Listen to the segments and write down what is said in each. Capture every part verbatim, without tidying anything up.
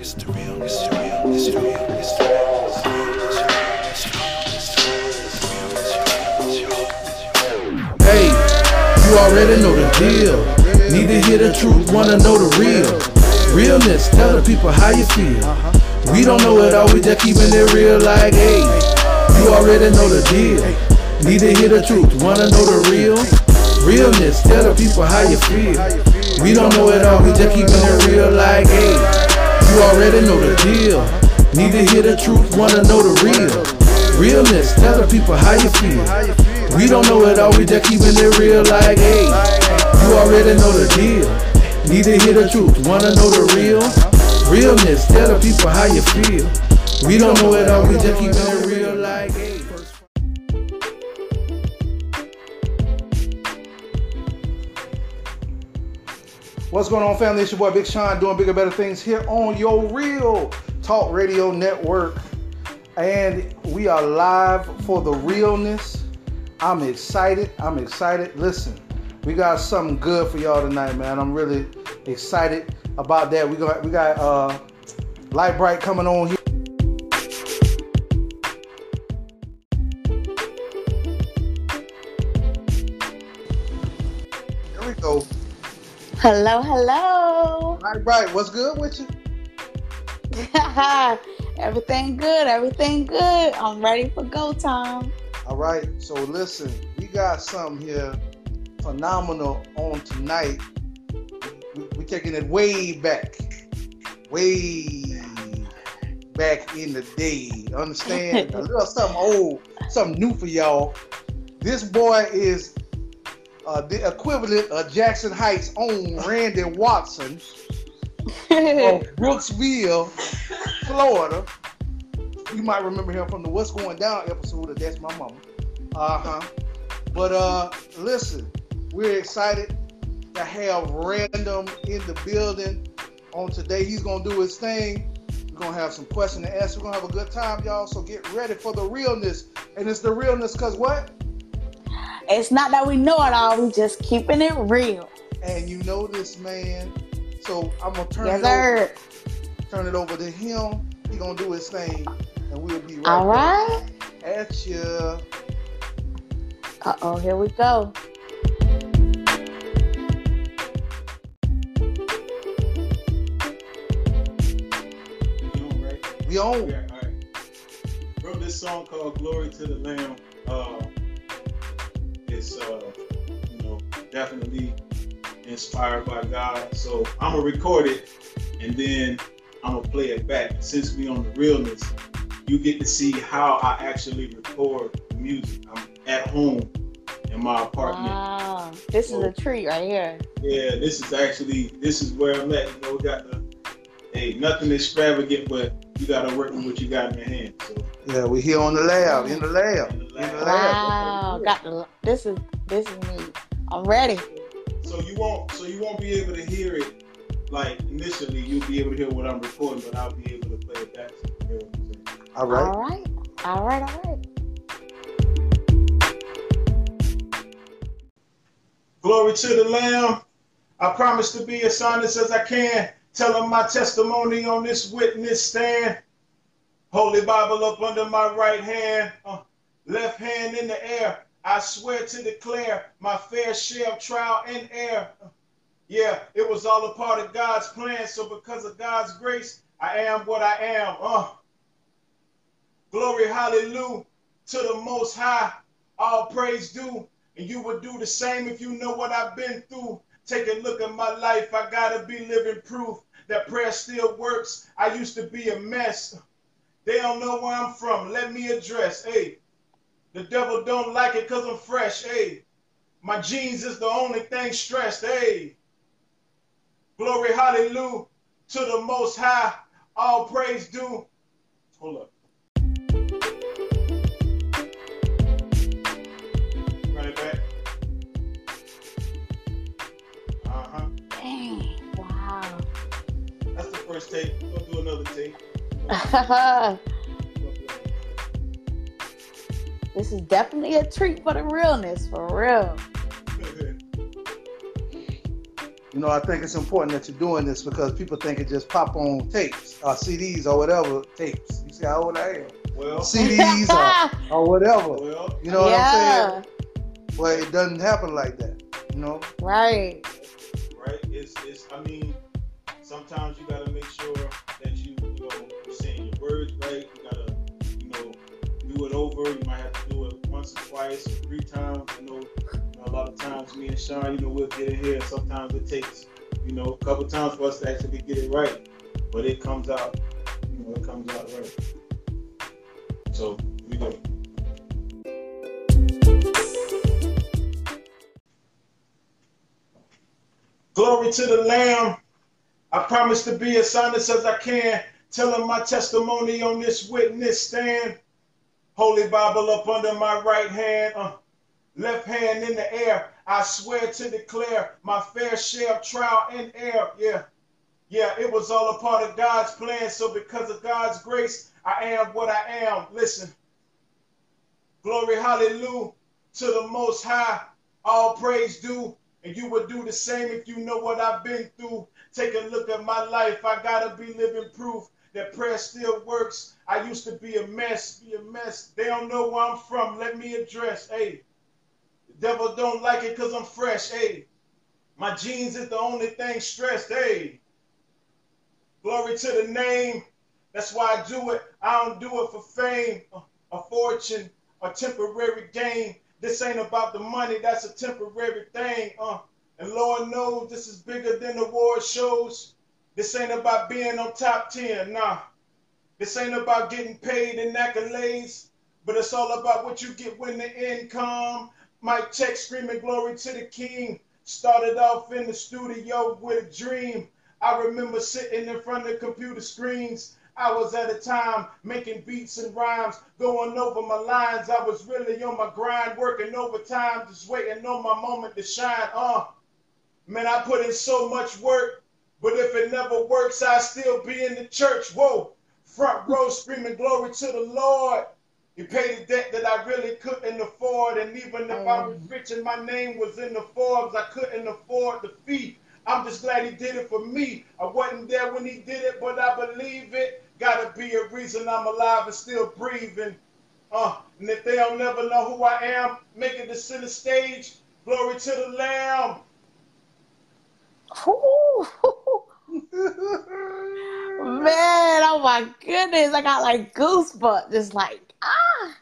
It's the real, it's the real, it's the real, it's the real, it's the real, it's the real, it's the real. Hey, you already know the deal. Need to hear the truth, wanna know the real. Realness, tell the people how you feel. We don't know it all, we just keeping it real like, hey, you already know the deal. Need to hear the truth, wanna know the real. Realness, tell the people how you feel. We don't know it all, we just keeping it real like, hey, you already know the deal. Need to hear the truth, wanna know the real. Realness, tell the people how you feel. We don't know it all, we just keeping it real like, hey, you already know the deal. Need to hear the truth, wanna know the real. Realness, tell the people how you feel. We don't know it all, we just keeping it real like, hey. What's going on, family? It's your boy Big Sean doing bigger, better things here on your Real Talk Radio Network. And we are live for the realness. I'm excited. I'm excited. Listen, we got something good for y'all tonight, man. I'm really excited about that. We got we got uh Light Bright coming on here. There we go. Hello, hello. Light Bright, what's good with you? Everything good, everything good. I'm ready for go time. All right, so listen, we got something here phenomenal on tonight. We, we taking it way back, way back in the day. Understand? A little something old, something new for y'all. This boy is uh, the equivalent of Jackson Heights' own Randy Watson of Brooksville, Florida. You might remember him from the What's Going Down episode of That's My Mama. Uh-huh. But uh, listen, we're excited to have Random in the building on today. He's going to do his thing. We're going to have some question and answer. We're going to have a good time, y'all. So get ready for the realness. And it's the realness because what? It's not that we know it all. We just keeping it real. And you know this, man. So I'm going to turn yes, it sir. over. Turn it over to him. He's going to do his thing. And we'll be right all right. at you. Uh-oh, here we go. We on. Yeah, all right. Wrote this song called "Glory to the Lamb." Uh, it's uh, you know, definitely inspired by God. So I'm gonna record it and then I'm gonna play it back. Since we on the realness, you get to see how I actually record music. I'm at home in my apartment. Wow, this so, is a treat right here. Yeah, this is actually this is where I'm at. You know, we got the hey, nothing extravagant, but you gotta work with what you got in your hand. So yeah, we here on the lab, in the lab, in the lab. In the lab. Wow, got the this is this is me. I'm ready. So you won't so you won't be able to hear it like initially. You'll be able to hear what I'm recording, but I'll be able to play it back. So you hear what I'm saying. All right. All right. All right. All right. Glory to the Lamb. I promise to be as honest as I can. Telling my testimony on this witness stand. Holy Bible up under my right hand. Uh, left hand in the air. I swear to declare my fair share of trial and error. Uh, yeah, it was all a part of God's plan. So because of God's grace, I am what I am. Uh, glory, hallelujah, to the Most High. All praise due. And you would do the same if you know what I've been through. Take a look at my life. I gotta be living proof that prayer still works. I used to be a mess. They don't know where I'm from. Let me address. Hey, the devil don't like it because I'm fresh. Hey, my jeans is the only thing stressed. Hey, glory, hallelujah, to the Most High. All praise due. Hold up. Run it back. Uh-huh. Dang, wow. That's the first take. We'll do another take. This is definitely a treat for the realness, for real. you know, I think it's important that you're doing this because people think it just pop on tapes or C Ds or whatever tapes. You see how old I am? Well, C Ds or, or whatever. Well, you know what yeah. I'm saying? But it doesn't happen like that, you know? Right. Right. It's it's. I mean, sometimes you gotta make sure that you you know you're saying your words right. You gotta you know do it over. You might have to do it once or twice or three times. You know, you know a lot of times me and Sean, you know, we'll get in here. Sometimes it takes you know a couple times for us to actually get it right, but it comes out. You know, it comes out right. So we do. Glory to the Lamb. I promise to be as honest as I can, telling my testimony on this witness stand. Holy Bible up under my right hand, uh, left hand in the air. I swear to declare my fair share of trial and error. Yeah, yeah, it was all a part of God's plan. So because of God's grace, I am what I am. Listen, glory, hallelujah, to the Most High. All praise due. And you would do the same if you know what I've been through. Take a look at my life. I gotta be living proof that prayer still works. I used to be a mess, be a mess. They don't know where I'm from. Let me address. Hey, the devil don't like it because I'm fresh. Hey, my genes is the only thing stressed. Hey, glory to the name. That's why I do it. I don't do it for fame, a fortune, a temporary gain. This ain't about the money, that's a temporary thing. Uh, and Lord knows this is bigger than award shows. This ain't about being on top ten, nah. This ain't about getting paid in accolades, but it's all about what you get when the end come. Mike check screaming glory to the King. Started off in the studio with a dream. I remember sitting in front of computer screens. I was at a time making beats and rhymes, going over my lines. I was really on my grind, working overtime, just waiting on my moment to shine. Uh, man, I put in so much work, but if it never works, I still be in the church. Whoa, front row screaming glory to the Lord. He paid a debt that I really couldn't afford, and even if I was rich and my name was in the Forbes, I couldn't afford the fee. I'm just glad he did it for me. I wasn't there when he did it, but I believe it. Gotta be a reason I'm alive and still breathing. Uh, and if they don't never know who I am, make it to center stage. Glory to the Lamb. Man, oh my goodness. I got like goosebumps. Just like, ah.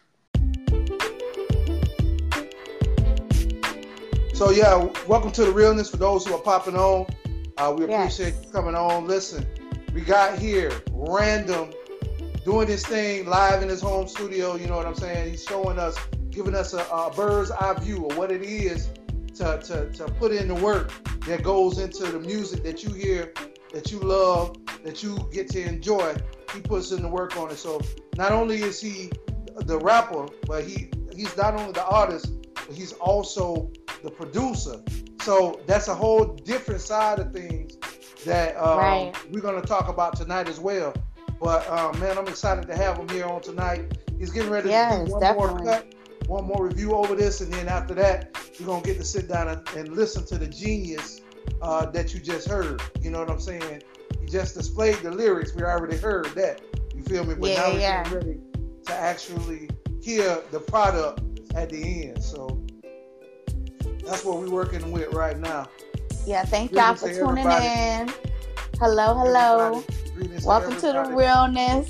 So yeah, welcome to the realness for those who are popping on. Uh, we appreciate Yes. you coming on. Listen, we got here random doing this thing live in his home studio. You know what I'm saying? He's showing us, giving us a, a bird's eye view of what it is to, to, to put in the work that goes into the music that you hear, that you love, that you get to enjoy. He puts in the work on it. So not only is he the rapper, but he he's not only the artist, but he's also the producer. So that's a whole different side of things that um, Right. we're going to talk about tonight as well. But um, man, I'm excited to have him here on tonight. He's getting ready Yes, to do one definitely. more cut, one more review over this, and then after that, you're going to get to sit down and, and listen to the genius uh, that you just heard. You know what I'm saying? He just displayed the lyrics. We already heard that. You feel me? But Yeah, now we're yeah. getting ready to actually hear the product at the end. So that's what we're working with right now. Yeah, thank y'all Greetings for to tuning everybody. in. Hello, hello. Everybody, greetings Welcome to the everybody. realness.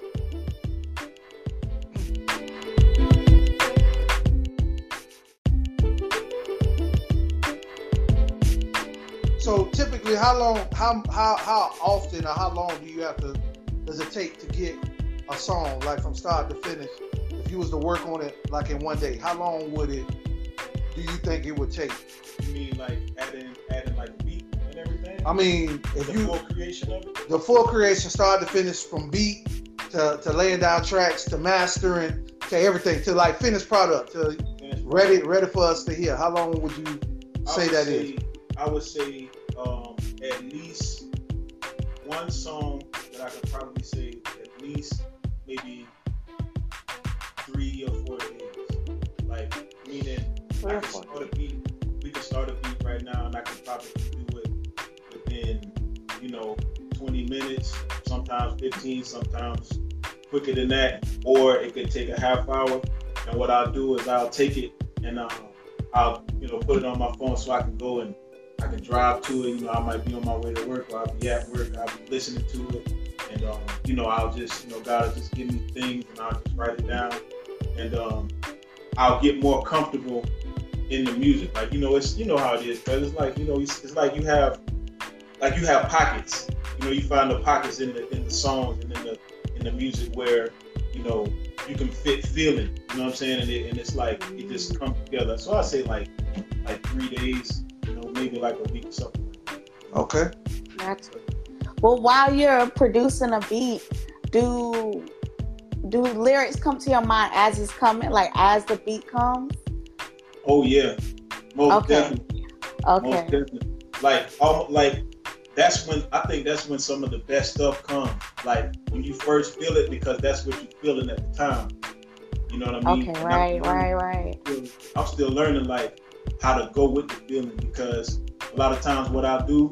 So typically, how long, how how how often, or how long do you have to? Does it take to get a song like from start to finish? If you was to work on it like in one day, how long would it? Do you think it would take? You mean like adding, adding like beat and everything? I mean, if the you full creation of it? the full creation, start to finish, from beat to, to laying down tracks to mastering to everything to like finished product to Finished ready ready for us to hear. How long would you I say would that say, is? I would say um, at least one song that I could probably say at least maybe three or four days. Like meaning Three I or can four start a beat. We can start a beat right now, and I can probably do it twenty minutes, sometimes fifteen, sometimes quicker than that, or it could take a half hour. And what I'll do is I'll take it and uh, I'll, you know, put it on my phone so I can go and I can drive to it. You know, I might be on my way to work, or I'll be at work, I'll be listening to it. And, um, you know, I'll just, you know, God will just give me things and I'll just write it down. And um, I'll get more comfortable in the music. Like, you know, it's, you know how it is, because it's like, you know, it's, it's like you have, like you have pockets. You know, you find the pockets in the in the songs and in the in the music where, you know, you can fit feeling. You know what I'm saying? And, it, and it's like it just comes together. So I say like like three days. You know, maybe like a week or something. Okay. Gotcha. Well, while you're producing a beat, do do lyrics come to your mind as it's coming, like as the beat comes? Oh yeah, most Okay. definitely. Okay. Most definitely. Like, um, like that's when I think that's when some of the best stuff comes. Like when you first feel it, because that's what you're feeling at the time. You know what I mean? Okay. And Right. I'm Right. learning- Right. I'm still learning like how to go with the feeling, because a lot of times what I'll do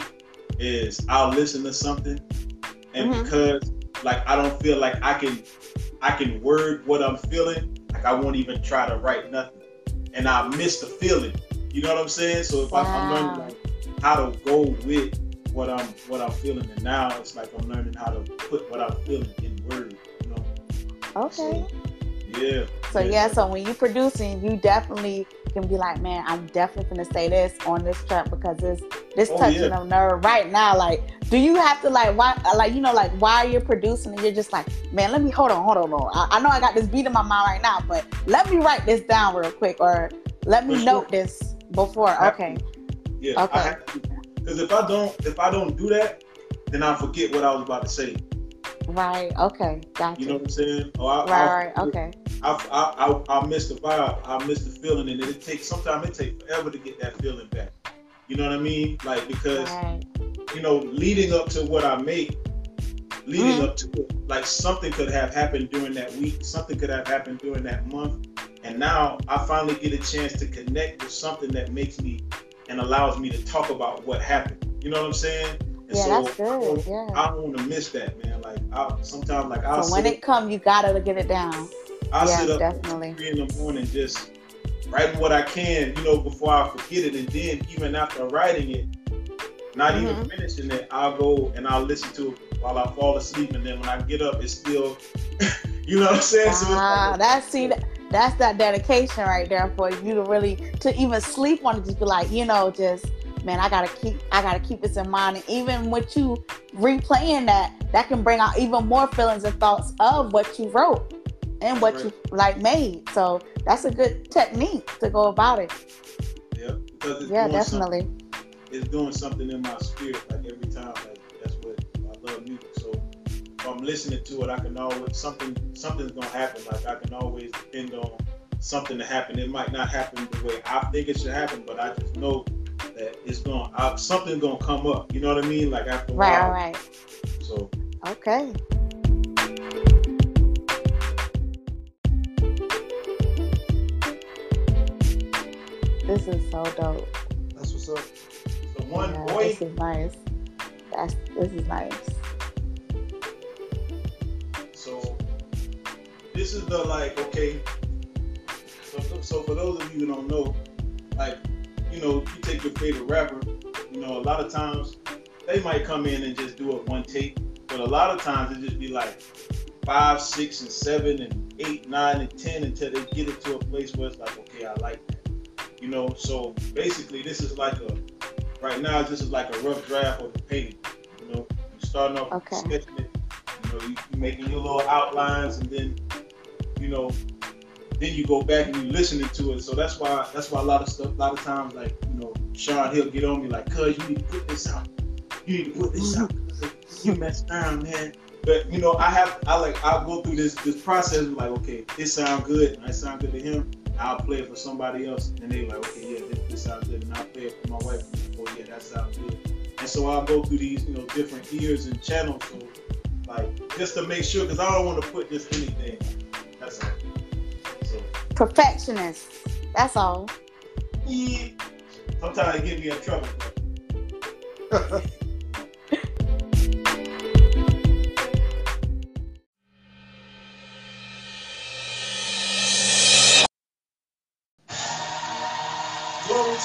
is I'll listen to something, and Mhm. because like I don't feel like I can I can word what I'm feeling, like I won't even try to write nothing, and I miss the feeling. You know what I'm saying? So if I, I'm Wow. learning like how to go with what I'm what I'm feeling, and now it's like I'm learning how to put what I'm feeling in words. You know? Okay. So, yeah. So yeah, so when you're producing, you definitely can be like, man, I'm definitely gonna say this on this track because this this Oh, touching yeah. a nerve right now. Like, do you have to like why like you know like while you're producing and you're just like, man, let me hold on, hold on, hold on. I, I know I got this beat in my mind right now, but let me write this down real quick, or let me For note sure. this before. have Okay. Yeah. Okay. I have to, because if I don't if I don't do that, then I forget what I was about to say. Right. Okay. Gotcha. You know what I'm saying? Or I, right. I'll, Right. Okay. I, I, I, I'll miss the vibe. I'll miss the feeling, and it takes sometimes it takes forever to get that feeling back. You know what I mean? Like because Right. you know, leading up to what I make, leading Mhm. up to it, like something could have happened during that week, something could have happened during that month, and now I finally get a chance to connect with something that makes me and allows me to talk about what happened. You know what I'm saying? And Yeah, so that's I good. don't, Yeah. I don't want to miss that, man. Like I sometimes like I'll So when sit it come, you gotta get it down. up, I'll yeah, sit up definitely. at three in the morning just writing what I can, you know, before I forget it, and then even after writing it, not Mhm. even finishing it, I'll go and I'll listen to it while I fall asleep, and then when I get up, it's still, you know what I'm saying? So it's Ah, like- that's see, that- that's that dedication right there for you to really to even sleep on it. Just be like, you know, just man, I gotta keep, I gotta keep this in mind. And even with you replaying that, that can bring out even more feelings and thoughts of what you wrote and what Right. you like made. So that's a good technique to go about it. Yeah, because it's Yeah, doing definitely. something. It's doing something in my spirit. Like every time, like that's what I love music. So if I'm listening to it, I can always something something's gonna happen. Like I can always depend on something to happen. It might not happen the way I think it should happen, but I just know that it's going. to Something's gonna come up. You know what I mean? Like after a Right, while. right, So right. Okay. This is so dope. That's what's up. so one Yeah, boy. this is nice. That's this is nice. So this is the like okay. So, so for those of you who don't know, like you know, you take your favorite rapper. You know, a lot of times they might come in and just do it one take, but a lot of times it just be like five, six, and seven, and eight, nine, and ten until they get it to a place where it's like, okay, I like that. You know, so basically this is like a right now this is like a rough draft of the painting. You know, you starting off Okay. sketching it. You know, you, you making your little outlines, and then you know, then you go back and you listening to it. So that's why that's why a lot of stuff, a lot of times, like you know, Sean he'll get on me like, "Cuz you need to put this out. You need to put this out. You messed around, man." But you know, I have I like I'll go through this this process of like, okay, this sound good. I sound good to him. I'll play it for somebody else, and they like, okay, yeah, this, this sounds good, and I'll play it for my wife. And like, oh yeah, that sounds good. And so I'll go through these, you know, different ears and channels, so like just to make sure, because I don't want to put just anything. That's all. So Perfectionist. That's all. yeah, sometimes it get me in trouble.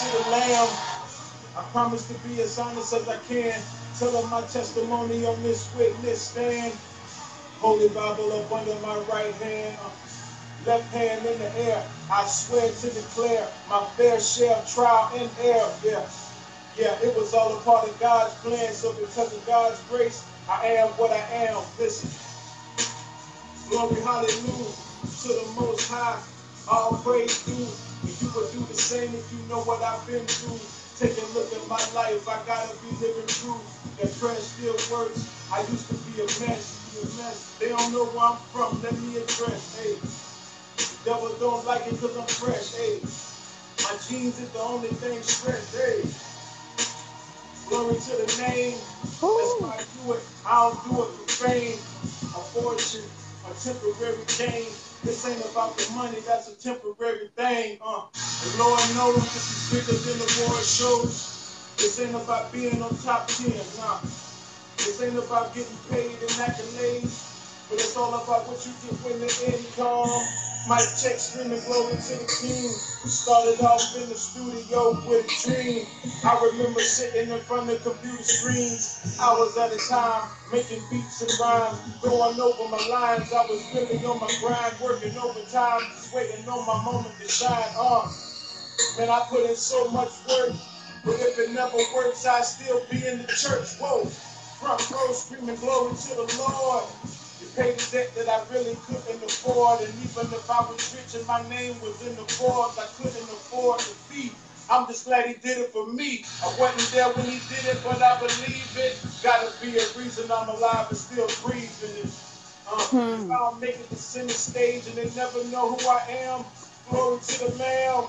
the Lamb. I promise to be as honest as I can. Tell them my testimony on this witness stand. Holy Bible up under my right hand. Left hand in the air. I swear to declare my fair share of trial and error. Yeah. Yeah, it was all a part of God's plan. So because of God's grace, I am what I am. Listen. Glory, hallelujah, to the Most High. All praise due. And you would do the same if you know what I've been through. Take a look at my life. I gotta be living proof that prayer still works. I used to be a mess. Be a mess. They don't know where I'm from. Let me address. Hey, the devil don't like it because I'm fresh. Hey, my jeans is the only thing stretched. Hey. Glory to the name. That's why I do it. I don't do it for fame, a fortune, a temporary gain. This ain't about the money, that's a temporary thing. Uh, and Lord knows this is bigger than the award shows. This ain't about being on top ten, nah. This ain't about getting paid and accolades, but it's all about what you get when the end comes. Mic check, screaming glory to the king. Started off in the studio with a dream. I remember sitting in front of computer screens, hours at a time, making beats and rhymes, going over my lines. I was really on my grind, working overtime, just waiting on my moment to shine. Uh, man, I put in so much work, but if it never works, I still be in the church. Whoa, front row screaming glory to the Lord. Pay the debt that I really couldn't afford, and even if I was rich and my name was in the Forbes, I couldn't afford to feed. I'm just glad he did it for me. I wasn't there when he did it, but I believe it. Gotta be a reason I'm alive and still breathing. Uh, hmm. If I don't make it to center stage and they never know who I am, glory to the Lamb.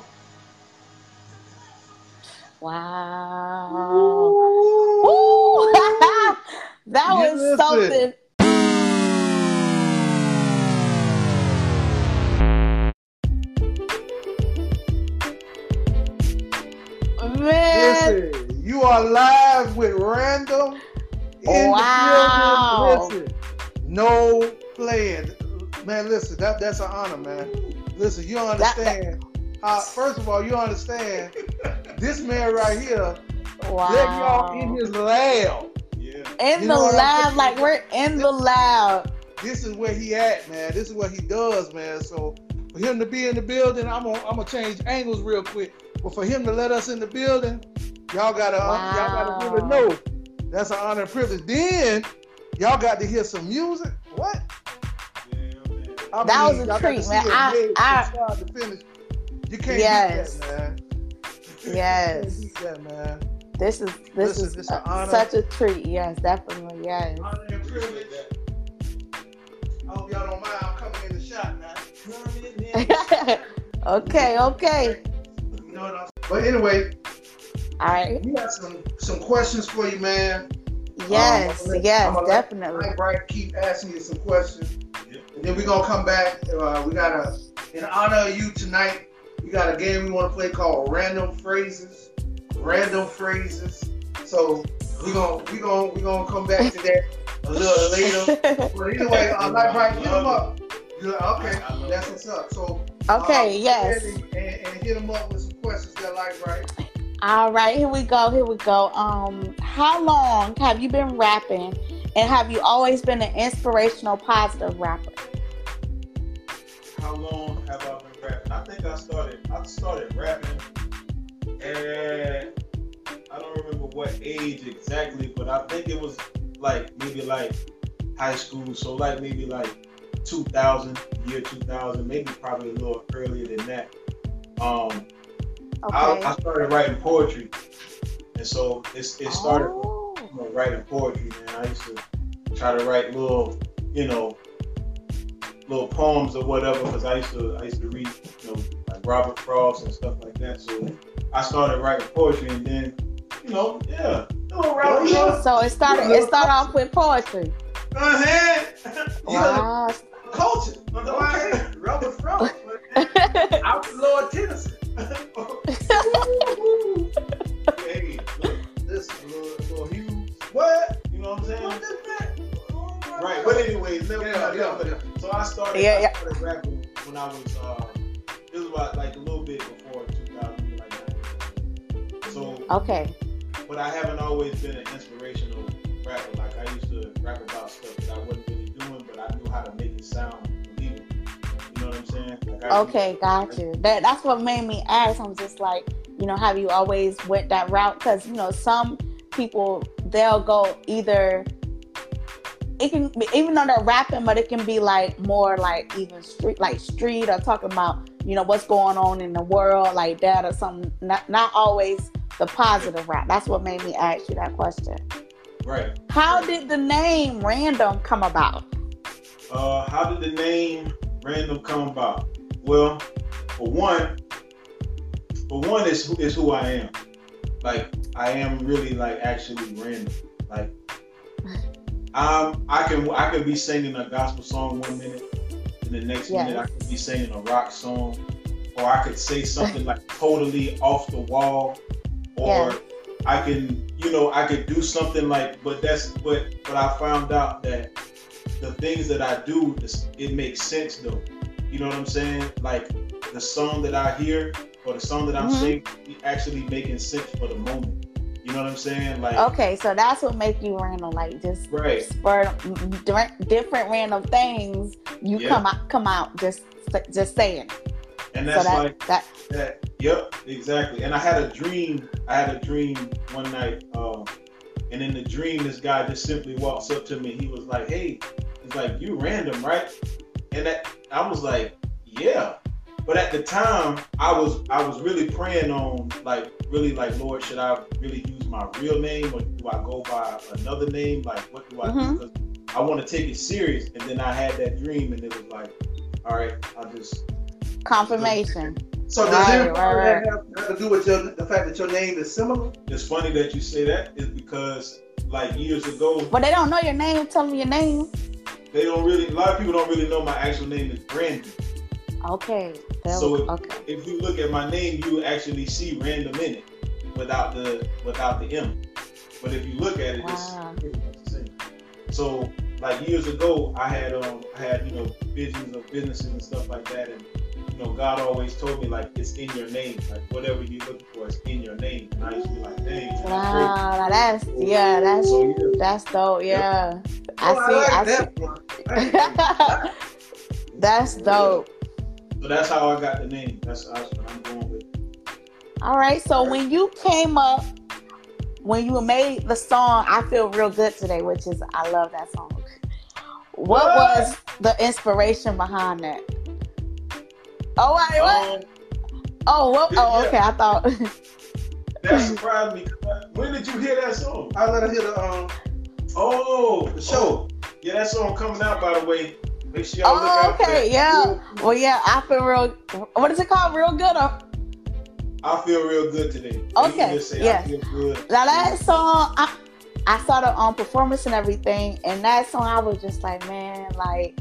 Wow. Ooh. Ooh. That was Listen. something. Man. Listen, you are live with Random in wow. the building. Listen, no playing. Man, listen, that, that's an honor, man. Listen, you understand. That, that... Uh, first of all, you understand this man right here, wow. let y'all in his lab. Yeah. In you the lab, like we're in this, the lab. This is where he at, man. This is what he does, man. So for him to be in the building, I'm gonna I'm gonna change angles real quick. But for him to let us in the building, y'all gotta wow. y'all gotta really know that's an honor and privilege. Then y'all got to hear some music. What? Yeah, man. I that mean, was a treat, man. I, I, start to finish. You can't yes. beat that, man. Yes. You can't beat that, man. This is this Listen, is this uh, honor. such a treat. Yes, definitely. Yes. Honor and privilege. I hope y'all don't mind. I'm coming in the shot now. okay, okay. You know what I'm saying? But anyway, all right. We got some some questions for you, man. Yes, um, let, yes, let, definitely. Mike Bright keep asking you some questions, yep. And then we're gonna come back. Uh, we got a in honor of you tonight. We got a game we want to play called Random Phrases. Random Phrases. So we're gonna we gonna we gonna come back to that a little later. But anyway, uh, Mike Bright, hit them up. You're like, okay, that's what's up. So okay, uh, yes, and, and, and hit them up with some questions that like right. All right, here we go. Here we go. Um, how long have you been rapping, and have you always been an inspirational, positive rapper? How long have I been rapping? I think I started. I started rapping, and I don't remember what age exactly, but I think it was like maybe like high school. So like maybe like two thousand, year two thousand, maybe probably a little earlier than that. Um. Okay. I, I started writing poetry, and so it's, it started oh. you know, writing poetry. Man, I used to try to write little, you know, little poems or whatever, because I used to I used to read, you know, like Robert Frost and stuff like that. So I started writing poetry, and then, you know, yeah, little Robert Frost. So it started. It started off with poetry. Go ahead. Wow. Culture. Okay. Robert Frost. Out to Lord Tennessee. Hey, look, this is little, little Hughes. What? You know what I'm saying? What this man? Right, but anyways, let me yeah, yeah, yeah. So I started, yeah, yeah. I started rapping when I was, uh, it was about like a little bit before two thousand, like Okay. But I haven't always been an inspirational rapper. Like I used to rap about stuff that I wasn't really doing, but I knew how to make it sound believable. You know what I'm saying? Like I Okay, got you. That that's what made me ask. I'm just like, you know, have you always went that route? Because you know, some people they'll go either. It can be, even though they're rapping, but it can be like more like even street, like street, or talking about you know what's going on in the world, like that, or something. Not not always the positive rap. That's what made me ask you that question. Right. How right. did the name Random come about? Uh, how did the name Random come about? Well, for one, for one is is who I am. Like I am really like actually random. Like. Um, I can I can be singing a gospel song one minute, and the next yes. minute I could be singing a rock song, or I could say something like totally off the wall, or yes. I can you know I could do something like. But that's but but I found out that the things that I do, it makes sense though. You know what I'm saying? Like the song that I hear or the song that I'm mm-hmm. singing, actually making sense for the moment. You know what I'm saying? Like okay, so that's what makes you random, like just right. spur different, different random things. You yeah. come out, come out, just just saying. And that's so that, like that. that. Yep, exactly. And I had a dream. I had a dream one night, um, and in the dream, this guy just simply walks up to me. He was like, "Hey," he's like, "You random, right?" And that I was like, "Yeah." But at the time, I was I was really praying on like really like Lord, should I really use my real name or do I go by another name? Like what do I mm-hmm. do? Because I want to take it serious. And then I had that dream, and it was like, all right, I'll just confirmation. So does right, it right, right. Have, have to do with your, the fact that your name is similar? It's funny that you say that is because like years ago. But they don't know your name. Tell them your name. They don't really. A lot of people don't really know my actual name is Brandon. Okay. So if, okay. if you look at my name, you actually see Random in it without the without the M. But if you look at it, wow. it's pretty much the same. So like years ago, I had um I had you know visions of businesses and stuff like that, and you know God always told me like it's in your name, like whatever you're looking for is in your name. And I used to be like, dang. Wow, that's yeah, that's so, yeah. that's dope. Yeah, yep. I oh, see. I, like I that see. One. That's dope. So that's how I got the name. That's, that's what I'm going with. All right. So All right. when you came up, when you made the song "I Feel Real Good Today," which is I love that song. What, what? was the inspiration behind that? Oh, wait, what? Um, oh, what? Oh, okay. Yeah. I thought that surprised me. When did you hear that song? I let her hear the um. Oh, the show. Oh. Yeah, that song coming out by the way. Make sure y'all oh, look out okay, for yeah. Real, well, yeah, I feel real. What is it called? Real good? Or? I feel real good today. Okay, say, yeah. I feel good. Now that song, I, I saw the um, performance and everything, and that song, I was just like, man, like,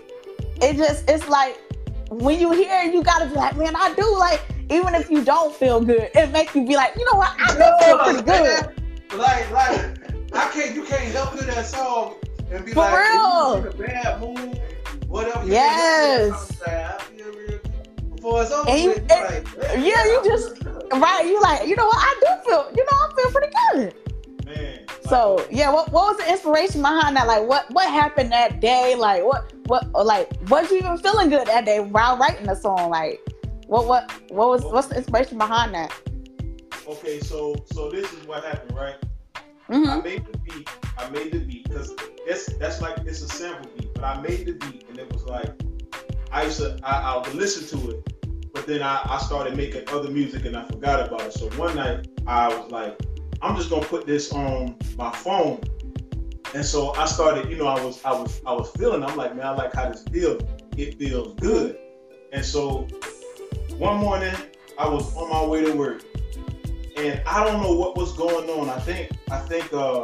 it just, it's like, when you hear it, you gotta be like, man, I do, like, even if you don't feel good, it makes you be like, you know what, I do feel pretty good. Like, like, I can't, you can't help hear that song and be For like, real. if you're in a bad mood, whatever. You yes. Like, I feel real good. Before it's over, and you, with, and, like, yeah, you just, right, you like, you know what, I do feel, you know, I feel pretty good. Man. So, yeah, what what was the inspiration behind that? Like, what what happened that day? Like, what, what, like, was you even feeling good that day while writing the song? Like, what, what, what was, what's the inspiration behind that? Okay, so, so this is what happened, right? Mm-hmm. I made the beat. I made the beat because that's that's like it's a sample beat. But I made the beat and it was like I used to I, I would listen to it, but then I, I started making other music and I forgot about it. So one night I was like, I'm just gonna put this on my phone. And so I started, you know, I was I was I was feeling. I'm like, man, I like how this feels. It feels good. And so one morning I was on my way to work. And I don't know what was going on. I think, I think, uh,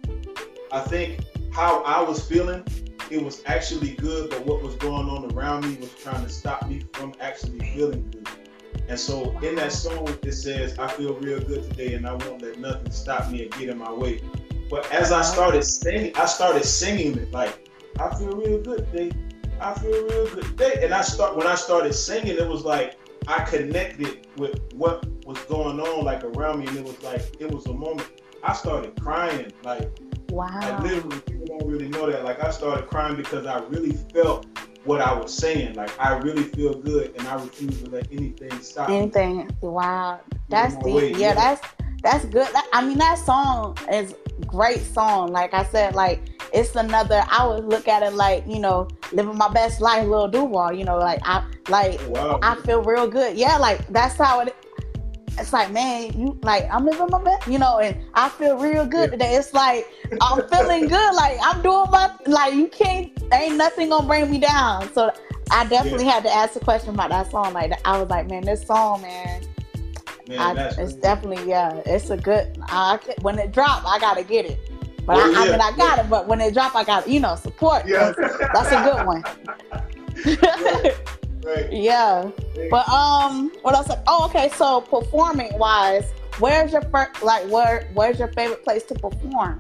I think how I was feeling, it was actually good, but what was going on around me was trying to stop me from actually feeling good. And so in that song, it says, I feel real good today and I won't let nothing stop me and get in my way. But as I started singing, I started singing it like, I feel real good today. I feel real good today. And I start when I started singing, it was like, I connected with what was going on like around me, and it was like it was a moment. I started crying, like, wow. like literally, people don't really know that. Like I started crying because I really felt what I was saying. Like I really feel good, and I refuse to let anything stop anything. me. Wow, that's deep. Way, yeah, yeah, that's that's good. I mean, that song is great song. Like I said, like it's another. I would look at it like, you know, living my best life, Lil Duval. You know, like I like wow. I feel real good. Yeah, like that's how it. It's like, man, you like I'm living my best, you know, and I feel real good yeah. today. It's like I'm feeling good, like I'm doing my like you can't ain't nothing gonna bring me down. So I definitely yeah. had to ask a question about that song. Like I was like, man, this song, man, man I, it's crazy. Definitely yeah, it's a good. I, when it drop, I gotta get it. But oh, I, yeah. I mean, I got yeah. it. But when it drop, I got you know support. Yeah. That's a good one. right. Right. Yeah. But um, what else? Oh, okay. So performing wise, where's your first like where where's your favorite place to perform?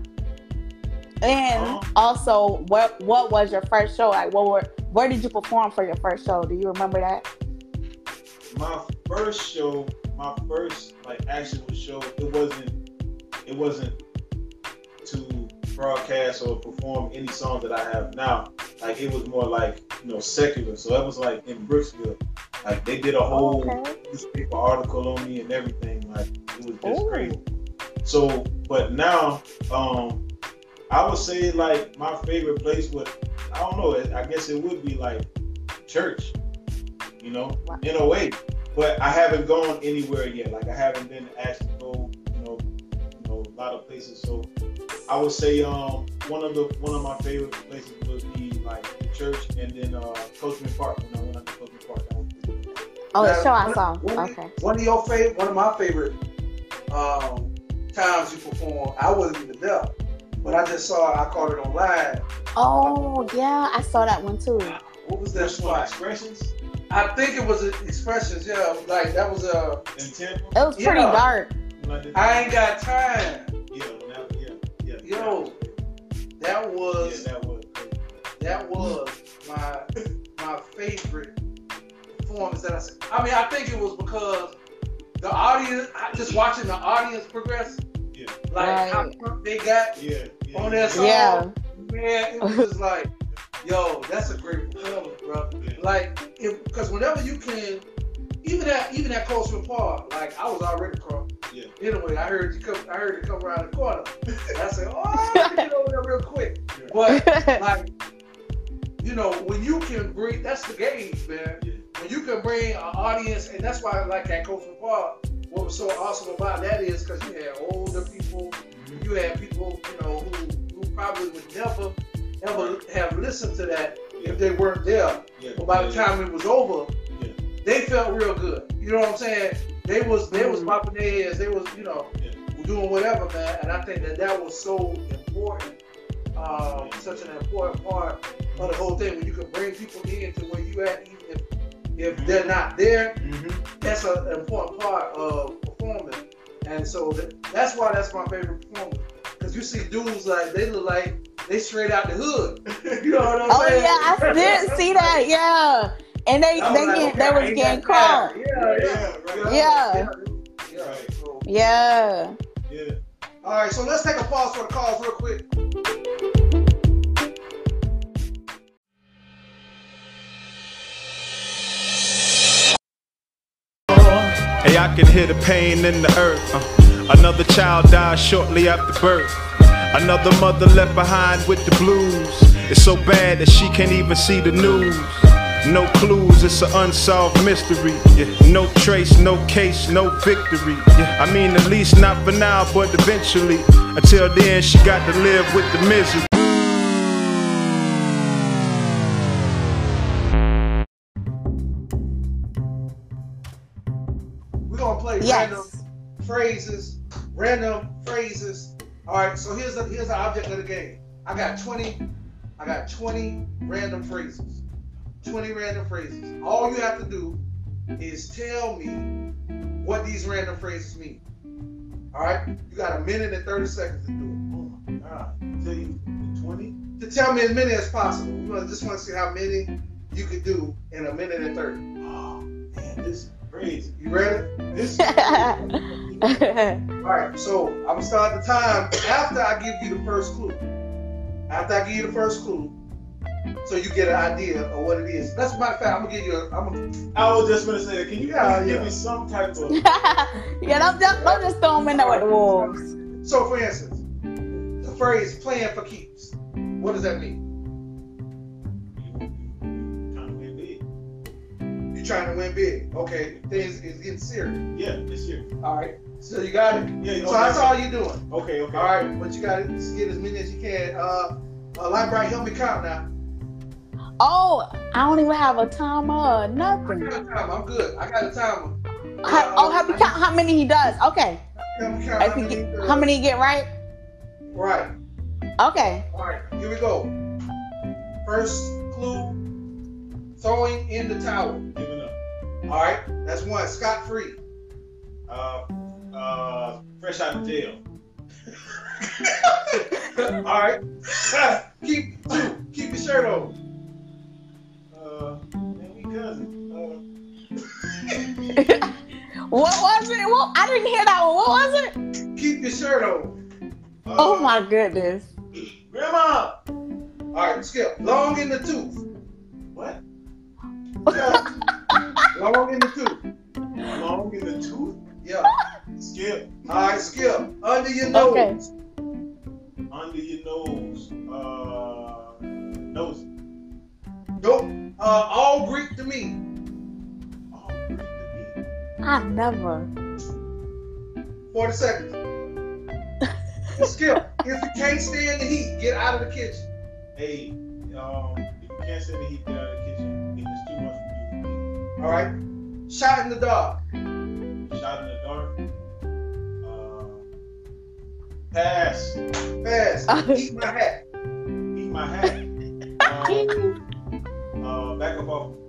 And um, also, what what was your first show? Like, what were where did you perform for your first show? Do you remember that? My first show, my first like actual show, it wasn't it wasn't to broadcast or perform any songs that I have now. Like it was more like, you know, secular. So that was like in Brooksville. Like they did a whole okay. newspaper article on me and everything. Like it was just Ooh. Crazy. So, but now, um, I would say like my favorite place would, I don't know, I guess it would be like church, you know, wow. in a way. But I haven't gone anywhere yet. Like I haven't been asked to go, you know, you know, a lot of places. So I would say um one of the one of my favorite places would be like the church, and then uh Coachman Park. When I went out to Coachman Park, that was good. Oh, the show I saw. One, okay. One of your favorite, one of my favorite um times you performed. I wasn't even there, but I just saw. I caught it online. Oh yeah, I saw that one too. What was that spot? Expressions. I think it was Expressions. Yeah, like that was a. Uh, it was pretty yeah. dark. I ain't got time. Yeah, that, yeah, yeah. Yo, that was. Yeah, that was. That was my my favorite performance that I said. I mean, I think it was because the audience, just watching the audience progress, yeah, like right. how drunk they got yeah, yeah, on that song. Yeah. Man, it was just like, yo, that's a great performance, bro. Yeah. Like, because whenever you can, even at even at Coachman Park, like I was already crunk. Yeah. Anyway, I heard you come. I heard you come around the corner. And I said, oh, I get over there real quick. Yeah. But like. You know, when you can bring, that's the gauge, man. Yeah. When you can bring an audience, and that's why I like at Coachman Park, what was so awesome about that is because you had older people, mm-hmm. you had people, you know, who, who probably would never, ever have listened to that yeah. if they weren't there. Yeah. But by the time it was over, yeah. they felt real good. You know what I'm saying? They was, they was bopping their heads, they was, you know, yeah. doing whatever, man. And I think that that was so important. Um, such an important part of the whole thing when you can bring people in to where you at, even if, if mm-hmm. they're not there. Mm-hmm. That's a, an important part of performing, and so that, that's why that's my favorite performance. Because you see dudes like they look like they straight out the hood. You know what I'm oh, saying? Oh yeah, I did see that. Yeah, and they they like, get, okay, they was getting caught. Yeah, yeah, right. yeah, yeah, yeah. Right. So, yeah. yeah. All right, so let's take a pause for the calls real quick. Hey, I can hear the pain in the earth. Uh, another child died shortly after birth. Another mother left behind with the blues. It's so bad that she can't even see the news. No clues, it's an unsolved mystery. Yeah. No trace, no case, no victory. Yeah. I mean, at least not for now, but eventually. Until then, she got to live with the misery. We're gonna play yes. random phrases, random phrases. All right, so here's the here's the object of the game. I got twenty, I got twenty random phrases. twenty random phrases. All you have to do is tell me what these random phrases mean. All right? You got a minute and thirty seconds to do it. Oh my God. Tell you twenty? To tell me as many as possible. You know, just want to see how many you could do in a minute and thirty. Oh, man, this is Crazy. You ready? This. All right. So I'm gonna start the time after I give you the first clue. After I give you the first clue, so you get an idea of what it is. That's a matter of fact. I'm gonna give you. A, I'm gonna. I was just gonna say, can you Yeah, give yeah. me some type of? Yeah, don't just, don't just throw them in there with the wolves. So, for instance, the phrase "playing for keeps." What does that mean? Trying to win big. You're trying to win big. Okay, things is getting serious. Yeah, this year. All right. So you got it. Yeah. So okay. that's all you're doing. Okay. Okay. All right, but you got to get as many as you can. Uh, uh Light Bright, help me count now. Oh, I don't even have a timer or I nothing. got a timer. I'm good. I got a timer. How, oh, help me count how many he does. Okay. Help me count If how he many, get, uh, how many he get right? Right. Okay. All right. Here we go. First clue: throwing in the towel. Giving up. All right. That's one. Scot free. Uh, uh, fresh out of jail. All right. Keep two. Keep your shirt on. Uh, man, we cousins. What was it? What? I didn't hear that one. What was it? Keep your shirt on. Uh, Oh my goodness. Grandma. All right. Skip. Long in the tooth. What? Yeah. Long in the tooth. Long in the tooth? Yeah. Skip. All right. Skip. Under your nose. Okay. Under your nose. Uh, nose. Nope. Uh, all Greek to me. Oh, breathe the I never. forty seconds. Skip. If you can't stand the heat, get out of the kitchen. Hey, um, if you can't stand the heat, get out of the kitchen. If it's too much for you. All right. Shot in the dark. Shot in the dark. Uh, pass. Fast. Eat my hat. Eat my hat. Um, uh, back up off.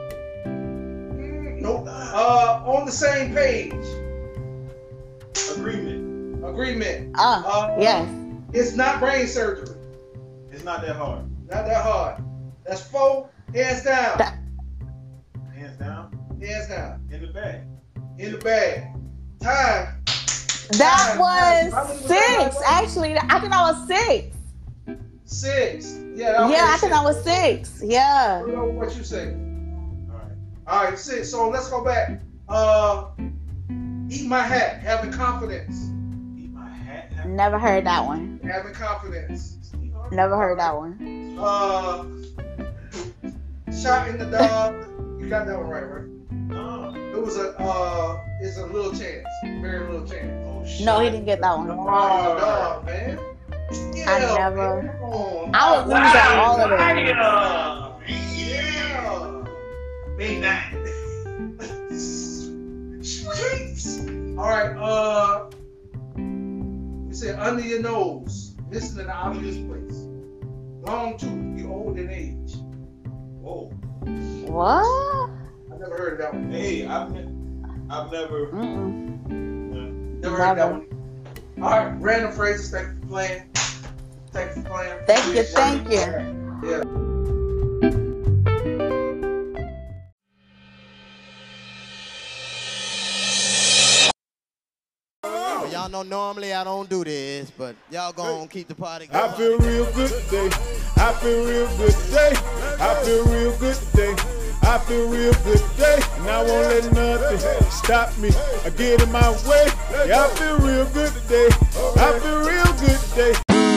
Mm, nope. Uh, on the same page. Agreement. Agreement. Uh, Uh, yes. It's not brain surgery. It's not that hard. Not that hard. That's four. Hands down. That- Hands down. Hands down. In the bag. In the bag. Time. That How many was was six. that? Actually, I think that was six. Six. Yeah. Okay, Yeah, I think six. that was six. Yeah. I don't know what you say. All right. All right, six. So let's go back. Uh, eat my hat. Having confidence. Eat my hat. Have Never heard that one. Having confidence. Never heard that one. Uh, shot in the dark. You got that one right, right? No. It was a uh, it's a little chance, very little chance. Oh shit. No, he didn't get that one. Shot in the dark, man. Yeah, I never- man, come on. I was losing all of it. Yeah. Big nine. Streets. All right. Uh, we said under your nose, missing in the obvious place. Long tooth. You old in age. Whoa. What? I never heard of that one. Hey, I've ne- I've never. Mm-mm. Never heard that Never. one. All right. Random phrases. Thank you for playing. Thank you for playing. Thank you, thank you. Yeah. Well, y'all know normally I don't do this, but y'all gonna keep the party I going. feel real good today. I feel real good today. I feel real good today. I feel real good today. And I won't let nothing stop me or get in my way. Yeah, I feel real good today. I feel real good today.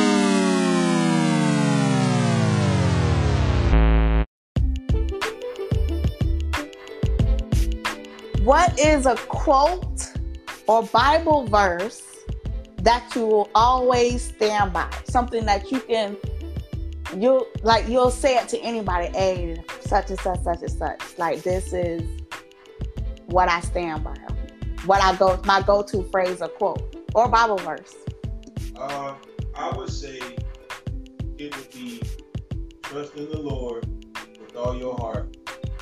What is a quote or Bible verse that you will always stand by? Something that you can, you'll like you'll say it to anybody. Hey, such and such, such and such. Like this is what I stand by. What I go, my go-to phrase or quote or Bible verse. Uh, I would say it would be trust in the Lord with all your heart.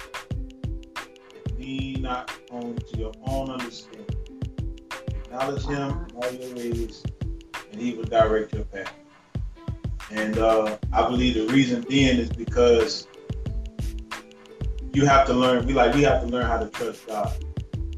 Lean not on to your own understanding. Acknowledge Him in all your ways, and He will direct your path. And uh, I believe the reason being is because you have to learn. We like we have to learn how to trust God.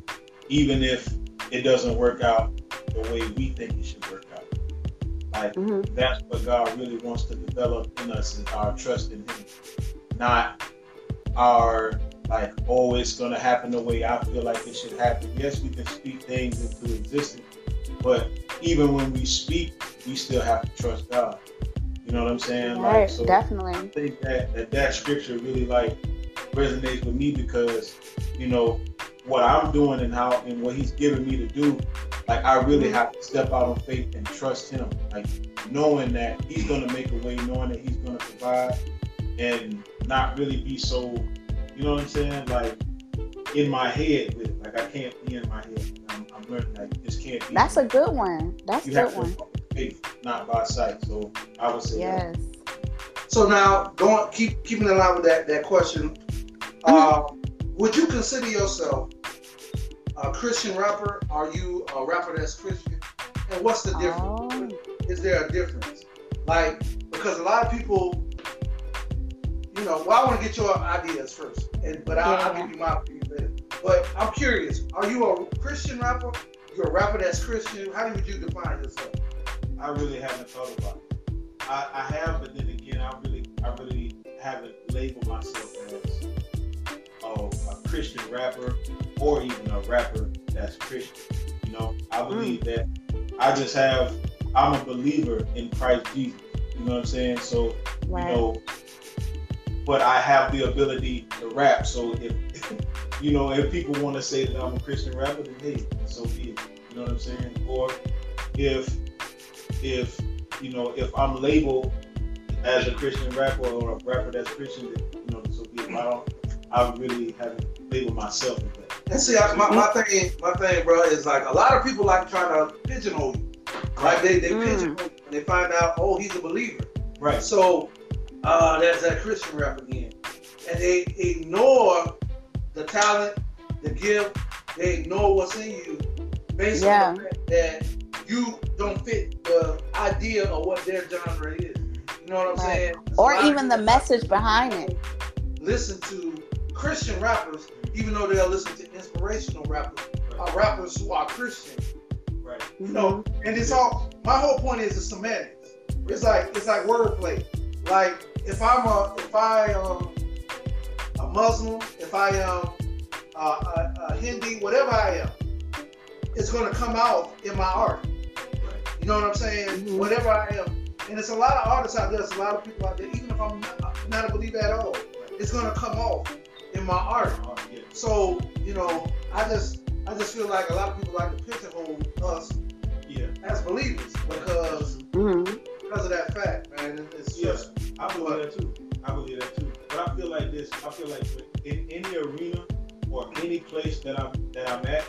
even if it doesn't work out the way we think it should work out. Like mm-hmm. that's what God really wants to develop in us, is our trust in Him, not our like, oh, it's gonna happen the way I feel like it should happen. Yes, we can speak things into existence, but even when we speak, we still have to trust God. You know what I'm saying? Right, like, so definitely. I think that, that that scripture really like resonates with me, because you know what I'm doing and how and what He's given me to do. Like I really mm-hmm. have to step out on faith and trust Him, like knowing that He's gonna make a way, knowing that He's gonna provide, and not really be so, you know what I'm saying, like in my head with it. Like I can't be in my head. I'm, I'm learning like this can't be. That's a good one. That's a good one. Faith, not by sight. So I would say yes. That. So now, going keep keeping in line with that that question, mm-hmm. uh, would you consider yourself a Christian rapper? Are you a rapper that's Christian? And what's the difference? Oh. Is there a difference? Like, because a lot of people, you know, well, I want to get your ideas first, and but I'll, yeah. I'll give you my opinion later. But I'm curious, are you a Christian rapper? You're a rapper that's Christian? How would you define yourself? I really haven't thought about it. I, I have, but then again, I really, I really haven't labeled myself as oh, a Christian rapper or even a rapper that's Christian. You know, I believe mm. that I just have, I'm a believer in Christ Jesus. You know what I'm saying? So, right. you know, but I have the ability to rap. So if, you know, if people want to say that I'm a Christian rapper, then hey, so be it. You know what I'm saying? Or if, if, you know, if I'm labeled as a Christian rapper or a rapper that's Christian, then, you know, so be it. I don't, I really haven't labeled myself as that. And see, I, my, my thing, my thing, bro, is like a lot of people like trying to pigeonhole you. Right? They, they mm. pigeonhole you and they find out, oh, he's a believer. Right. So, uh, there's that Christian rap again. And they ignore the talent, the gift, they ignore what's in you based yeah. on the fact that you don't fit the idea of what their genre is. You know what I'm right. saying? Or even the message behind it. Listen to Christian rappers, even though they'll listen to inspirational rappers, right. uh, rappers who are Christian. Right. You know, and it's all, my whole point is the semantics. It's like, it's like wordplay. Like, if I'm a, if I am a Muslim, if I am a, a, a Hindi, whatever I am, it's going to come out in my art. You know what I'm saying? Mm-hmm. Whatever I am. And it's a lot of artists out there, there's a lot of people out there, even if I'm not, not a believer at all, it's going to come off in my art. So, you know, I just I just feel like a lot of people like to pigeonhole us yeah. as believers because mm-hmm. because of that fact, man. It's yes, just, I believe that too. I believe that too. But I feel like this, I feel like in any arena or any place that I'm that I'm at,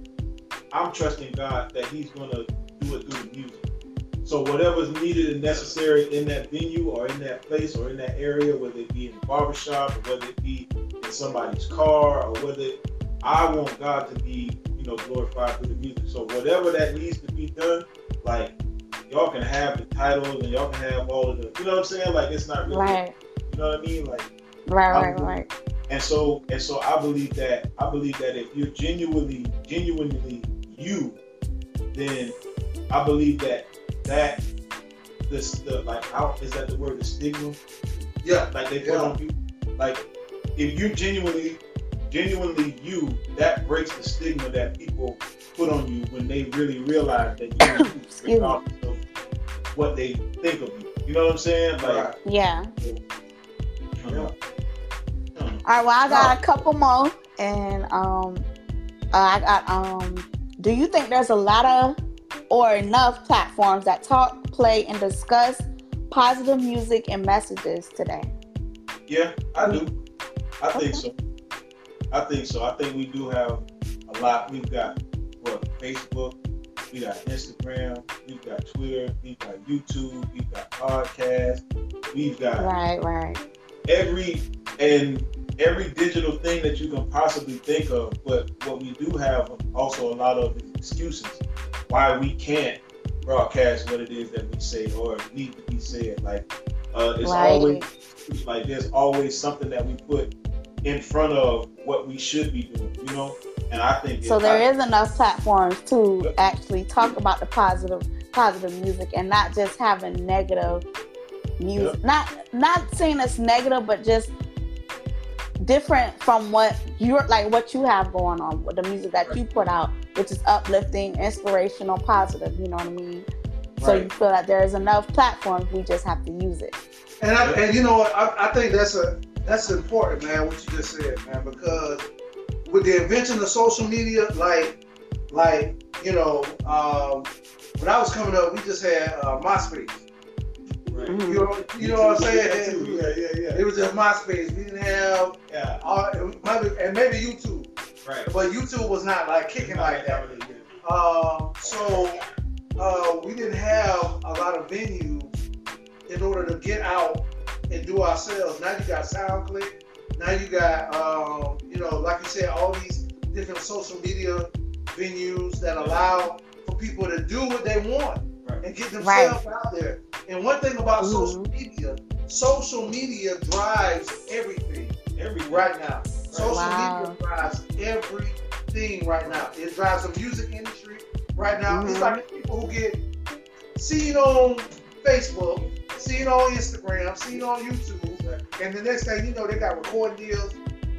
I'm trusting God that He's gonna do it through the music. So whatever's needed and necessary in that venue or in that place or in that area, whether it be in the barbershop or whether it be in somebody's car or whether it, I want God to be, you know, glorified through the music. So whatever that needs to be done, like y'all can have the titles and y'all can have all of the, you know what I'm saying? Like it's not really, right. you know what I mean? Like right, right, right. And so and so I believe that I believe that if you're genuinely genuinely you, then I believe that that this the like how is that the word the stigma? Yeah, like they put yeah. on you. Like if you genuinely genuinely you, that breaks the stigma that people put on you when they really realize that you're you, regardless of what they think of you. You know what I'm saying? Like yeah. So, yeah. All right, well I got a couple more and um uh, I got um do you think there's a lot of or enough platforms that talk, play, and discuss positive music and messages today? Yeah, I do. I okay. think so. I think so. I think we do have a lot. We've got what Facebook, we got Instagram, we've got Twitter, we've got YouTube, we've got podcasts, we've got right, right. Every and every digital thing that you can possibly think of. But what we do have also a lot of excuses why we can't broadcast what it is that we say or need to be said. Like uh, it's right. always like there's always something that we put in front of what we should be doing. You know, And I think so. it, There I, is enough platforms to actually talk about the positive, positive music, and not just having negative music. Yep. Not not saying it's negative, but just different from what you're like, what you have going on with the music that Right. you put out, which is uplifting, inspirational, positive. You know what I mean? So Right. you feel that there is enough platforms. We just have to use it. And I, and you know what? I, I think that's a that's important, man. What you just said, man, because with the invention of social media, like like you know, um, when I was coming up, we just had uh, MySpace. Right. Mhm. You know, you know what I'm saying? Yeah, too. Yeah, yeah, yeah. It was just MySpace. We didn't have, Yeah. all, it might be- and maybe YouTube, Right. but YouTube was not like kicking like that. Really good. Um, so uh, we didn't have a lot of venues in order to get out and do ourselves. Now you got SoundClick. Now you got, um, you know, like you said, all these different social media venues that allow for people to do what they want Right. and get themselves out there. And one thing about Mhm. social media, social media drives everything Everything. right now. Social Wow. media drives everything right now. It drives the music industry right now. It's Mhm. like people who get seen on Facebook, seen on Instagram, seen on YouTube, and the next thing you know, they got recording deals.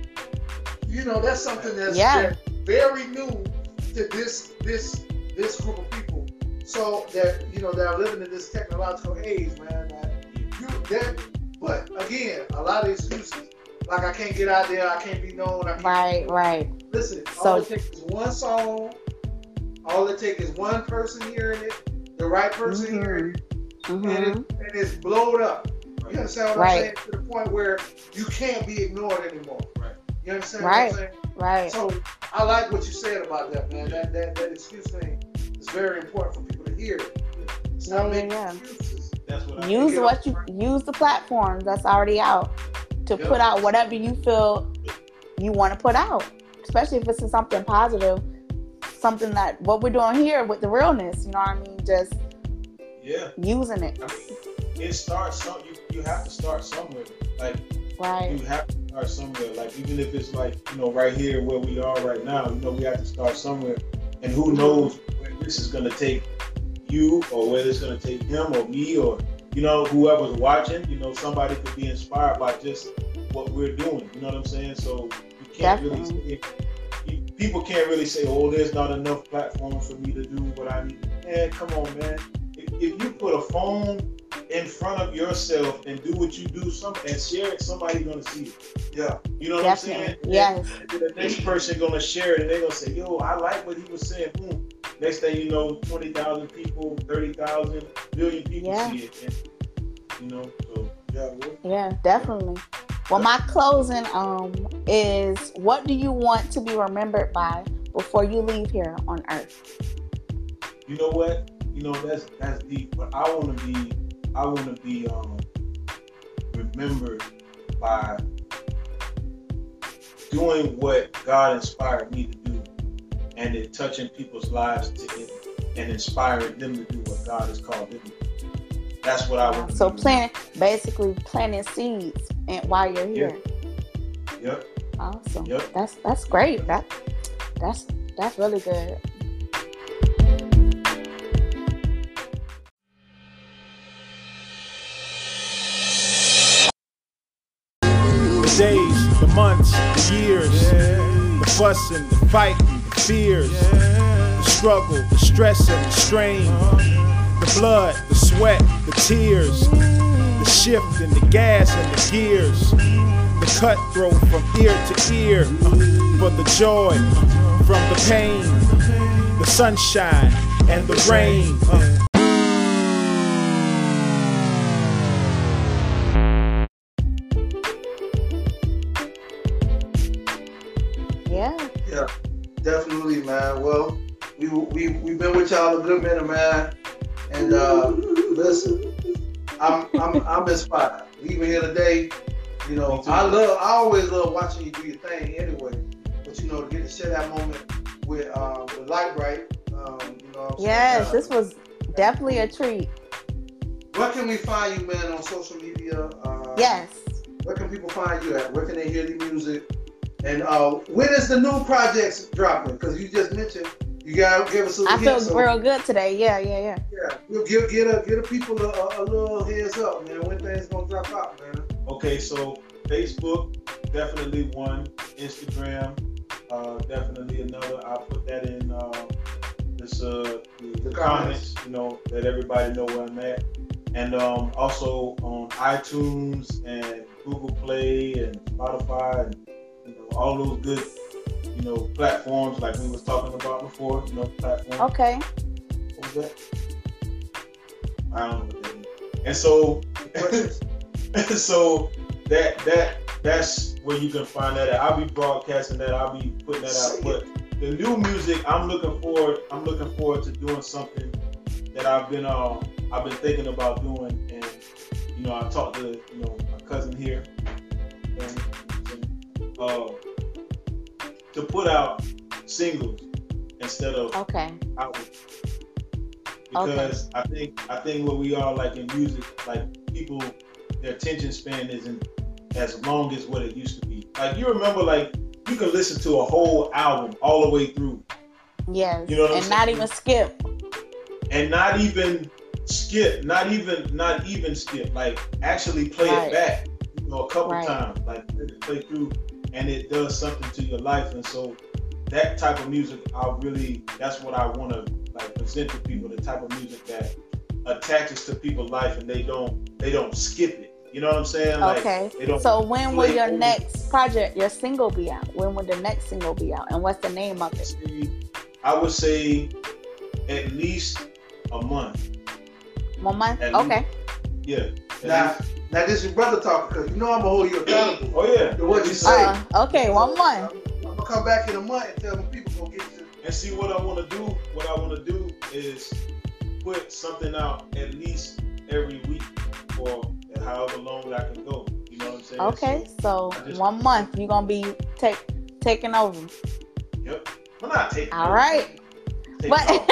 You know, that's something that's Yeah. that's very new to this this this group of people. So that you know they're living in this technological age, man. That you that, but again, a lot of excuses. Like I can't get out there, I can't be known. I can't Right, right. Listen, So- all it takes is one song. All it takes is one person hearing it, the right person hearing it, and, Mhm. it, and it's blown up. You understand what Right. I'm saying? To the point where you can't be ignored anymore. Right. You understand Right. what I'm saying? Right. So I like what you said about that, man. That that, that excuse thing is very important for people to hear. Stop Yeah, yeah, making yeah. excuses. That's what I Use get what off you track. use the platform that's already out to Yep. put out whatever you feel you want to put out, especially if it's something positive, something that what we're doing here with the realness. You know what I mean? Just Yeah. using it. I mean, it starts some. You, you have to start somewhere. Like Right. you have to start somewhere. Like even if it's like you know right here where we are right now, you know we have to start somewhere. And who knows where this is gonna take you, or whether it's gonna take him or me, or you know whoever's watching. You know somebody could be inspired by just what we're doing. You know what I'm saying? So you can't Definitely. really. You, people can't really say, "Oh, there's not enough platforms for me to do what I need." Man, come on, man. If, if you put a phone in front of yourself and do what you do, some and share it, somebody's gonna see it. Yeah. You know what Definitely. I'm saying? And Yes. then the next person gonna share it, and they're gonna say, "Yo, I like what he was saying." Boom. Next thing you know, twenty thousand people, thirty thousand, billion people Yeah. see it. And, you know, so yeah. Well, Yeah, definitely. Well, my closing um is, what do you want to be remembered by before you leave here on Earth? you know what? You know that's that's deep. But I want to be, I want to be um remembered by doing what God inspired me to do, and it touching people's lives to and inspiring them to do what God has called them to do. That's what I want. So to do. planting, basically planting seeds, and while you're here. Yep. Awesome. Yep. That's that's great. That that's that's really good. The days, the months, the years, the fussing, the fighting, the fears, the struggle, the stress and the strain, the blood, the sweat, the tears, the shift and the gas and the gears, the cutthroat from ear to ear, uh, for the joy from the pain, the sunshine and the rain. uh. Yeah. Yeah, definitely, man. Well, we we we've been with y'all a good minute, man. And uh, listen, I'm I'm I'm inspired. Leaving here today, you know, Me too. I love I always love watching you do your thing anyway. But you know, to get to share that moment with uh, with Lightbright, um, you know. What I'm Yes, saying? this was definitely a treat. Where can we find you, man, on social media? Uh, Yes. Where can people find you at? Where can they hear the music? And uh, when is the new projects dropping? Because you just mentioned you gotta give us a I feel hint, so, real good today. Yeah, yeah, yeah. yeah. We'll give get a get a people a, a, a little heads up, man. When things gonna drop out, man. Okay, so Facebook definitely one, Instagram uh, definitely another. I'll put that in uh, this uh, the, the comments, you know, let everybody know where I'm at. And um, also on iTunes and Google Play and Spotify and you know, all those good, you know, platforms like we was talking about before, you know, platforms. Okay. What was that? I don't know what that is. And so, so that that that's where you can find that at. I'll be broadcasting that. I'll be putting that out. But the new music, I'm looking forward. I'm looking forward to doing something that I've been uh, I've been thinking about doing. And you know, I talked to you know my cousin here, and, and, uh, to put out singles instead of Okay. albums. Because okay. I think I think where we are like in music, like people, their attention span isn't as long as what it used to be. Like you remember, like you can listen to a whole album all the way through. Yes. You know what and I'm not saying? even skip. And not even skip, not even not even skip. Like actually play right. it back, you know, a couple right. times. Like play through, and it does something to your life. And so that type of music, I really, that's what I want to like present to people. The type of music that attaches to people's life, and they don't they don't skip it. You know what I'm saying? Like, okay. They don't so when will your over. next project, your single be out? When will the next single be out? And what's the name of it? I would say at least a month. One month? At okay. Least, yeah. Now, now this is your brother talking because you know I'm gonna hold you accountable. Oh yeah. To what you say. Uh, okay, one month. I'm, I'm gonna come back in a month and tell them people go get you. And see what I want to do. What I want to do is put something out at least every week for however long I can go. You know what I'm saying? Okay, so, so just, one month you're gonna be take taking over. Yep. I'm not taking. All over. right. Taking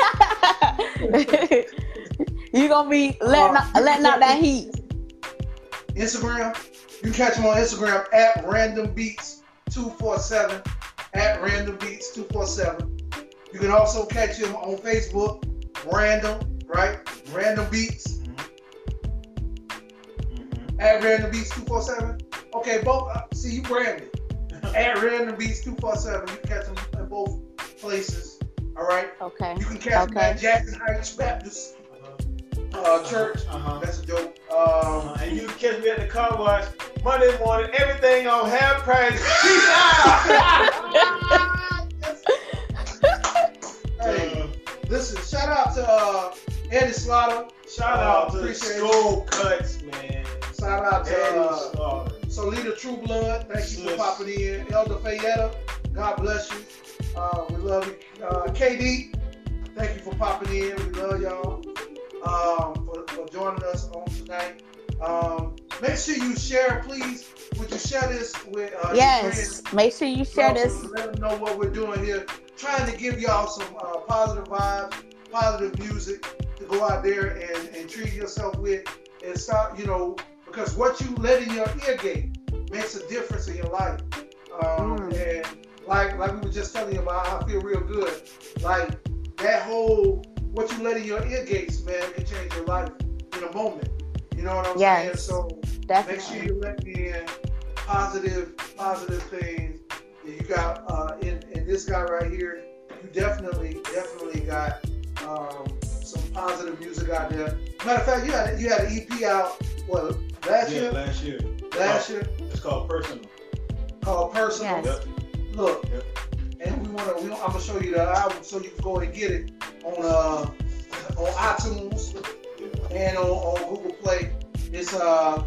But you're gonna be letting uh, out, letting out that heat. Instagram. You can catch him on Instagram at Random Beats two four seven. At Random Beats two four seven. You can also catch him on Facebook, Random, right? Random Beats. Mm-hmm. At Random Beats two four seven. Okay, both. Uh, see, you branded. At Random Beats two four seven. You can catch him in both places. All right. Okay. You can catch okay. him at Jackson Heights Baptist uh, Church. Uh-huh. That's a joke. Um, uh-huh. And you can catch me at the car wash Monday morning. Everything on half price. Hey, listen, shout out to uh, Eddie Slaughter. Shout uh, out to Skull Cuts, man. Shout out to Eddie uh, Slaughter. Solita True Blood. Thank you Yes. for popping in. Elder Fayetta, God bless you. Uh, we love you. Uh, K D, thank you for popping in. We love y'all um, for, for joining us on tonight. Um, make sure you share, please. Would you share this with uh, yes. your friends? Make sure you share Also, this. Let them know what we're doing here. Trying to give y'all some uh, positive vibes, positive music to go out there and, and treat yourself with and start, you know, because what you let in your ear gate makes a difference in your life. Um, Mm. And like like we were just telling you about, I feel real good. Like that whole, what you let in your ear gates, man, can change your life in a moment. You know what I'm Yes. saying? So Definitely. make sure you let me in positive, positive things. You got uh, in, in this guy right here. You definitely, definitely got um, some positive music out there. Matter of fact, you had you had an E P out what last Yeah, year? last year. Last Oh, year It's called Personal. called Personal. Yes. Yep. Look, Yep. and we wanna, we, I'm gonna show you the album so you can go and get it on uh on iTunes Yeah. and on, on Google Play. It's uh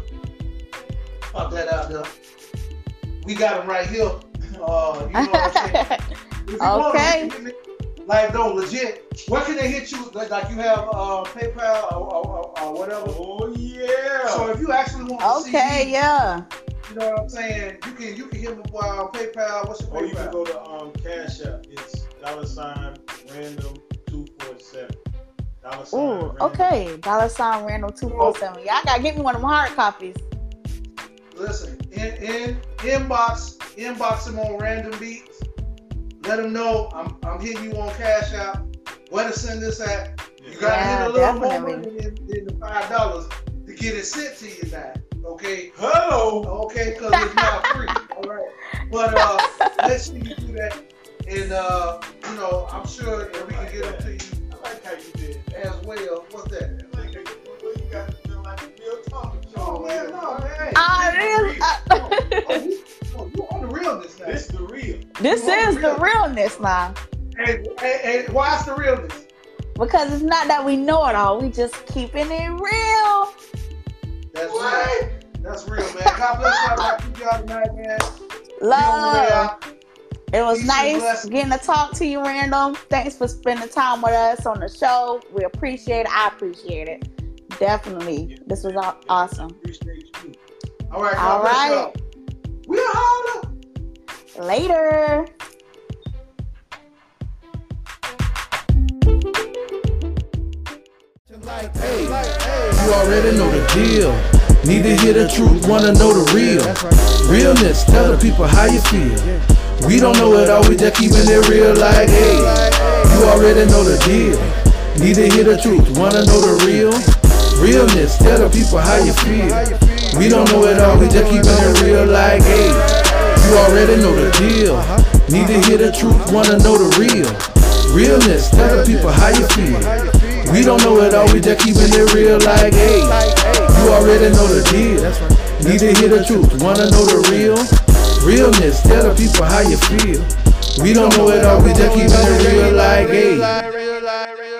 pop that out there. We got them right here. Uh, you know what I'm saying? If you want Okay. them, like no legit. Where can they hit you? Like, like you have uh, PayPal or, or, or, or whatever. Oh yeah. So if you actually want to see Okay, me, yeah. you know what I'm saying? You can you can hit me boy on PayPal. What's your Or you can PayPal? go to um, Cash App. It's dollar sign random two four seven. Dollar sign Ooh, random. okay. Dollar sign random two four seven. Y'all gotta get me one of them hard copies. Listen, in, in inbox inbox him on Random Beats. Let him know I'm I'm hitting you on Cash App. Where to send this at? You gotta Yeah, hit a little definitely. more money than, than the five dollars to get it sent to you now. Okay. Hello. Okay, because it's not free. All right. But uh, let's see you do that, and uh, you know, I'm sure that we can get them to you. I like how you did. As well. What's that? I like how you, you got to feel like a real talking show. Oh man, no man. I really, Oh, oh, you, oh, you on the realness now. This the real. this You is want the real. realness now. Hey, hey, hey, why's the realness? Because it's not that we know it all. We just keeping it real. That's What? real. That's real, man. God bless y'all. God keep y'all tonight, man. Love. It was Peace and nice blessings. getting to talk to you, Random. Thanks for spending time with us on the show. We appreciate it. I appreciate it. Definitely. This was aw- awesome. Appreciate you. All right, God All bless right. y'all. We'll holler. Later. You already know the deal. Need to hear the truth, wanna know the real. Realness, tell the people how you feel. We don't know it all, we just keeping it real like, hey. You already know the deal. Need to hear the truth, wanna know the real. Realness, tell the people how you feel. We don't know it all, we just keeping it real like, hey. You already know the deal. Need to hear the truth, wanna know the real. Realness, tell the people how you feel. We don't know it all, we just keeping it real like, hey. You already know the deal. Need to hear the truth, wanna know the real. Realness, tell the people how you feel. We don't know it all, we just keeping it real like, hey.